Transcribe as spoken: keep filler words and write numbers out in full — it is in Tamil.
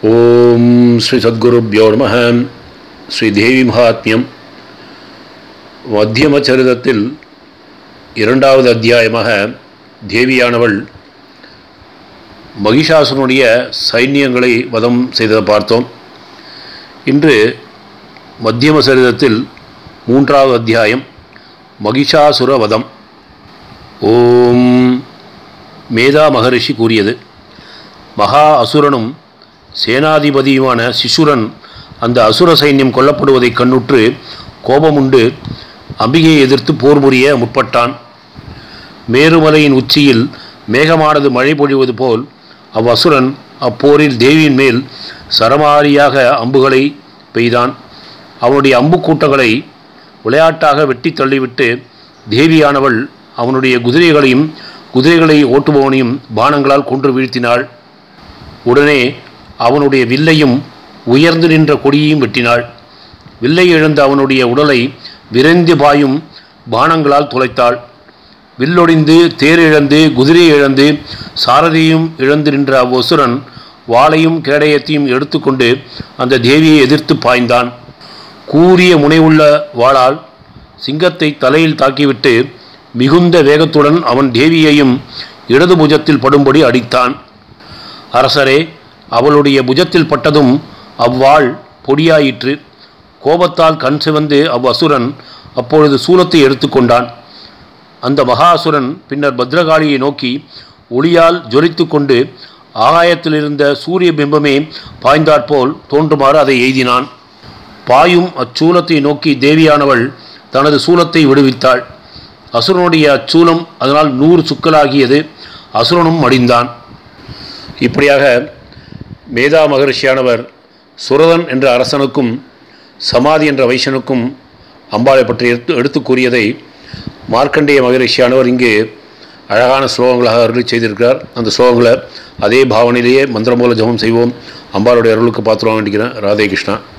ஓம் ஸ்ரீ சத்குருப்யோ நமஹ. ஸ்ரீ தேவி மகாத்மியம் மத்தியம சரிதத்தில் இரண்டாவது அத்தியாயமாக தேவியானவள் மகிஷாசுரனுடைய சைன்யங்களை வதம் செய்ததை பார்த்தோம். இன்று மத்தியம சரிதத்தில் மூன்றாவது அத்தியாயம் மகிஷாசுர வதம். ஓம் மேதா மகரிஷி கூறியது: மகா அசுரனும் சேனாதிபதியுமான சிசுரன் அந்த அசுர சைன்யம் கொல்லப்படுவதை கண்ணுற்று கோபமுண்டு அம்பிகையை எதிர்த்து போர் புரிய முற்பட்டான். மேருமலையின் உச்சியில் மேகமானது மழை பொழிவது போல் அவ்வசுரன் அப்போரில் தேவியின் மேல் சரமாரியாக அம்புகளை பெய்தான். அவனுடைய அம்பு கூட்டங்களை விளையாட்டாக வெட்டி தள்ளிவிட்டு தேவியானவள் அவனுடைய குதிரைகளையும் குதிரைகளை ஓட்டுபவனையும் பானங்களால் கொன்று வீழ்த்தினாள். உடனே அவனுடைய வில்லையும் உயர்ந்து நின்ற கொடியையும் வெட்டினாள். வில்லை இழந்த அவனுடைய உடலை விரைந்து பாயும் பானங்களால் துளைத்தாள். வில்லொடிந்து தேர் இழந்து குதிரை இழந்து சாரதியும் இழந்து நின்ற அவ்வசுரன் வாளையும் கேடயத்தையும் எடுத்துக்கொண்டு அந்த தேவியை எதிர்த்து பாய்ந்தான். கூரிய முனைவுள்ள வாளால் சிங்கத்தை தலையில் தாக்கிவிட்டு மிகுந்த வேகத்துடன் அவன் தேவியையும் இடது புஜத்தில் படும்படி அடித்தான். அரசரே, அவளுடைய புஜத்தில் பட்டதும் அவ்வாள் பொடியாயிற்று. கோபத்தால் கண் சிவந்து அவ்வசுரன் அப்பொழுது சூலத்தை எடுத்துக்கொண்டான். அந்த மகாசுரன் பின்னர் பத்ரகாளியை நோக்கி ஒளியால் ஜொலித்து கொண்டு ஆகாயத்திலிருந்த சூரிய பிம்பமே பாய்ந்தாற்போல் தோன்றுமாறு அதை எய்தினான். பாயும் அச்சூலத்தை நோக்கி தேவியானவள் தனது சூலத்தை விடுவித்தாள். அசுரனுடைய அச்சூலம் அதனால் நூறு சுக்கலாகியது. அசுரனும் மடிந்தான். இப்படியாக மேதா மகரிஷியானவர் சுரதன் என்ற அரசனுக்கும் சமாதி என்ற வைசனுக்கும் அம்பாளை பற்றி எடுத்து எடுத்து கூறியதை மார்க்கண்டேய மகரிஷியானவர் இங்கு அழகான ஸ்லோகங்களாக அருளி செய்திருக்கிறார். அந்த ஸ்லோகங்களை அதே பாவனையிலேயே மந்திரமூல ஜபம் செய்வோம். அம்பாளுடைய அருளுக்கு பாத்திரம் வேண்டிக்கிறேன். ராதே கிருஷ்ணா.